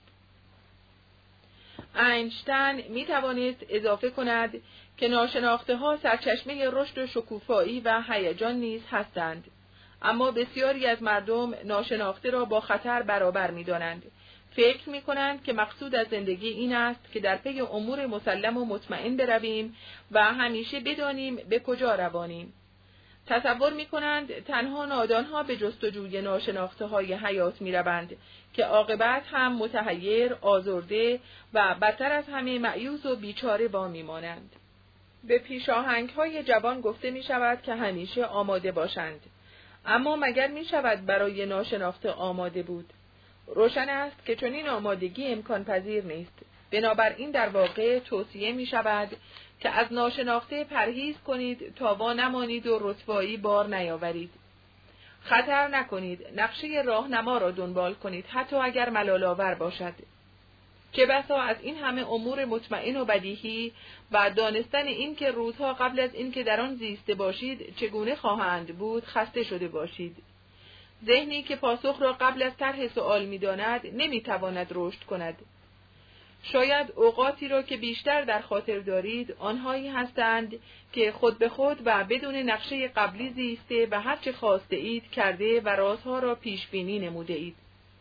A: اینشتین می توانست اضافه کند که ناشناخته ها سرچشمه رشد و شکوفایی و هیجان نیز هستند، اما بسیاری از مردم ناشناخته را با خطر برابر می دانند. فکر می کنند که مقصود از زندگی این است که در پی امور مسلم و مطمئن برویم و همیشه بدانیم به کجا روانیم. تصور می کنند تنها نادانها به جستجوی ناشناخته های حیات می روند که عاقبت هم متحیر، آزرده و بدتر از همه مایوس و بیچاره وامی مانند. به پیشاهنگ های جوان گفته می شود که همیشه آماده باشند. اما مگر می شود برای ناشناخته آماده بود؟ روشن است که چنین آمادگی امکان پذیر نیست. بنابراین در واقع توصیه می شود که از ناشناخته پرهیز کنید تا وا نمانید و رسوایی بار نیاورید. خطر نکنید، نقشه راهنما را دنبال کنید حتی اگر ملال‌آور باشد. چه بسا از این همه امور مطمئن و بدیهی و دانستن این که روزها قبل از این که در آن زیسته باشید چگونه خواهند بود خسته شده باشید. ذهنی که پاسخ را قبل از طرح سؤال می‌داند نمی‌تواند رشد کند. شاید اوقاتی را که بیشتر در خاطر دارید آنهایی هستند که خود به خود و بدون نقشه قبلی زیسته و هرچه خواسته اید کرده و رازها را پیش بینی نموده اید.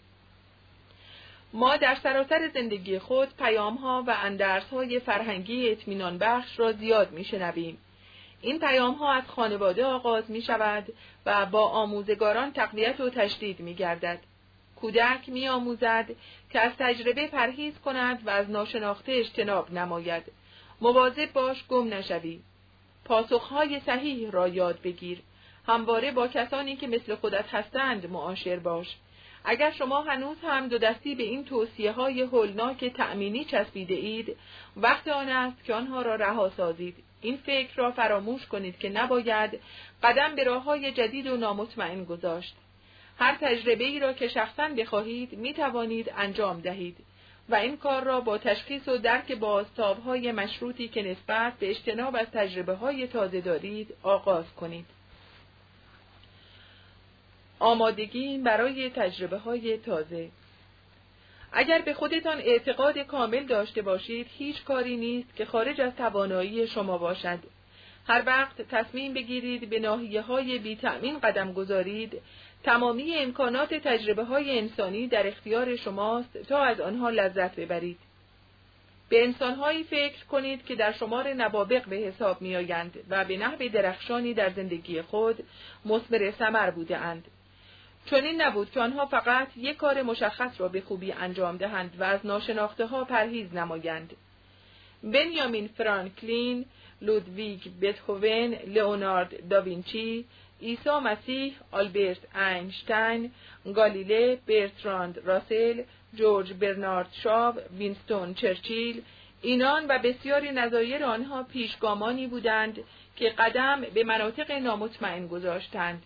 A: ما در سراسر زندگی خود پیام‌ها و اندرس‌های فرهنگی اطمینان بخش را زیاد می‌شنویم. این پیام‌ها از خانواده آغاز می‌شود و با آموزگاران تقویت و تشدید می‌گردد. کودک می‌آموزد که از تجربه پرهیز کند و از ناشناخته اجتناب نماید. مواظب باش گم نشوی. پاسخ‌های صحیح را یاد بگیر. همواره با کسانی که مثل خودت هستند معاشر باش. اگر شما هنوز هم دو دستی به این توصیه‌های هولناک تأمینی چسبیده اید، وقت آن است که آنها را رها سازید. این فکر را فراموش کنید که نباید قدم به راه‌های جدید و نامطمئن گذاشت. هر تجربه‌ای را که شخصاً بخواهید می توانید انجام دهید و این کار را با تشخیص و درک بازتاب‌های مشروطی که نسبت به اجتناب از تجربه‌های تازه دارید آغاز کنید. آمادگی برای تجربه‌های تازه. اگر به خودتان اعتقاد کامل داشته باشید، هیچ کاری نیست که خارج از توانایی شما باشد. هر وقت تصمیم بگیرید به ناحیه‌های بی‌تأمین قدم گذارید، تمامی امکانات تجربه‌های انسانی در اختیار شماست تا از آنها لذت ببرید. به انسان‌هایی فکر کنید که در شمار نوابغ به حساب می‌آیند و به نحو درخشانی در زندگی خود مثمر ثمر بوده‌اند. چنین نبود که آنها فقط یک کار مشخص را به خوبی انجام دهند و از ناشناخته‌ها پرهیز نمایند. بنیامین فرانکلین، لودویگ بتهوون، لئونارد داوینچی، عیسی مسیح، آلبرت اینشتین، گالیله، برتراند راسل، جورج برنارد شاو، وینستون چرچیل، اینان و بسیاری نظایر آنها پیشگامانی بودند که قدم به مناطق نامطمئن گذاشتند.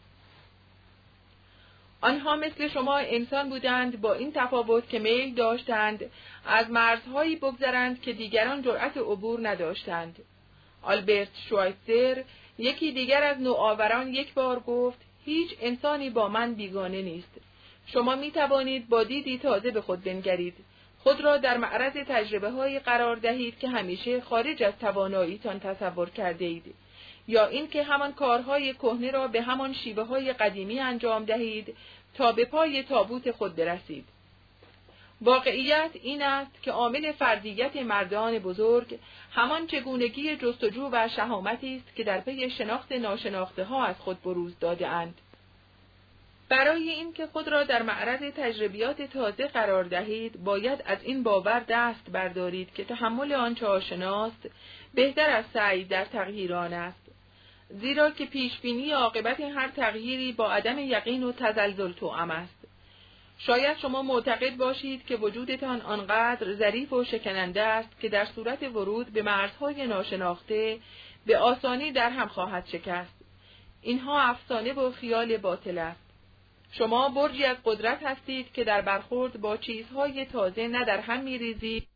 A: آنها مثل شما انسان بودند، با این تفاوت که میل داشتند از مرزهایی بگذرند که دیگران جرأت عبور نداشتند. آلبرت شوایتزر، یکی دیگر از نوآوران، یک بار گفت: هیچ انسانی با من بیگانه نیست. شما می توانید با دیدی تازه به خود بنگرید، خود را در معرض تجربه‌هایی قرار دهید که همیشه خارج از تواناییتان تصور کرده اید، یا اینکه همان کارهای کهنه را به همان شیوه‌های قدیمی انجام دهید تا به پای تابوت خود برسید. واقعیت این است که عامل فردیت مردان بزرگ همان چگونگی جستجو و شهامتی است که در پی شناخت ناشناخته‌ها از خود بروز داده‌اند. برای اینکه خود را در معرض تجربیات تازه قرار دهید، باید از این باور دست بردارید که تحمل آنچه آشناست بهتر از سعی در تغییر آن است، زیرا که پیشبینی عاقبت هر تغییری با عدم یقین و تزلزل توأم است. شاید شما معتقد باشید که وجودتان آنقدر ظریف و شکننده است که در صورت ورود به مرزهای ناشناخته به آسانی در هم خواهد شکست. اینها افسانه و خیال باطل است. شما برجی از قدرت هستید که در برخورد با چیزهای تازه نه در هم می‌ریزید